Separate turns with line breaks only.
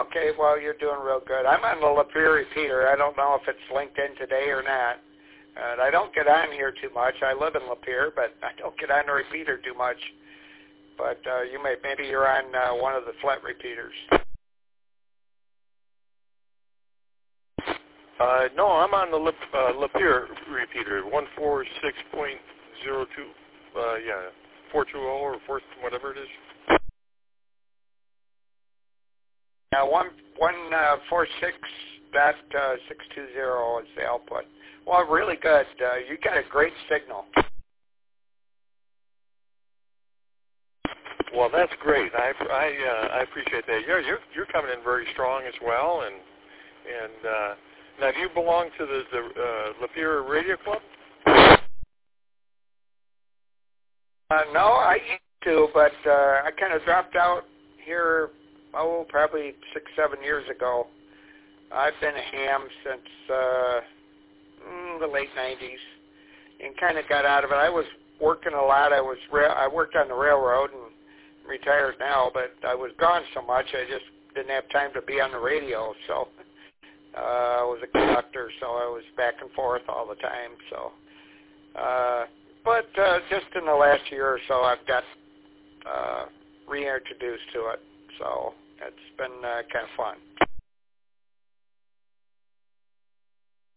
Okay, well, you're doing real good. I'm on the Lapeer repeater. I don't know if it's linked in today or not. And I don't get on here too much. I live in Lapeer, but I don't get on the repeater too much. But maybe you're on one of the flat repeaters.
No, I'm on the Lapeer repeater, 146.02. 420 or 4, whatever it is.
Now, 146.620 is the output. Well, really good. You got a great signal.
Well, that's great. I appreciate that. You're coming in very strong as well. And now, do you belong to the Lapeer Radio Club?
No, I used to, but I kind of dropped out here, probably 6-7 years ago. I've been a ham since the late 90s and kind of got out of it. I was working a lot. I worked on the railroad and retired now, but I was gone so much I just didn't have time to be on the radio. So I was a conductor, so I was back and forth all the time. So, but just in the last year or so, I've got reintroduced to it. So it's been kind of fun.